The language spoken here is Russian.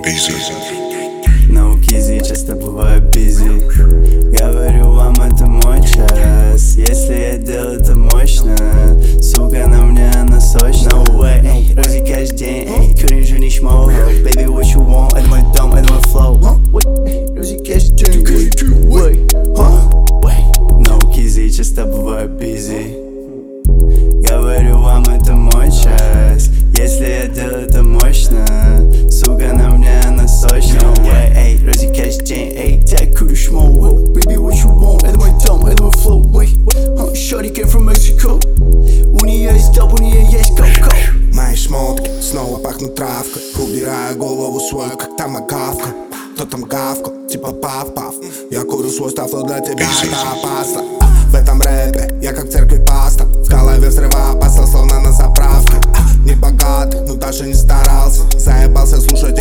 No кизи, часто бываю busy. Говорю вам, это мой час. Если я делаю это мощно, сука, на мне она сочна. No way, эй, рози каждый день, эй, кринжу не шмо. Baby, what you want, это мой дом, это мой flow. Рози каждый день, эй, no кизи, часто бываю busy. Говорю вам, это мой час. Если я делаю это мощно, сука, на мне она сочна. Эй, рози каждый день, эй, так круто шмо. Baby, what you want, это мой дом, это мой flow. Shorty came from Mexico. У нее есть топ, у нее есть коко. Мои шмотки снова пахнут травкой. Убираю голову свою, как томагавка. Кто там гавкал, типа пав-пав. Я курю свой став, но для тебя это опасно. В этом рэпе я как в церкви пастор. В голове взрыва опасно, словно на заправке. Не богатый, но даже не старался. Заебался слушать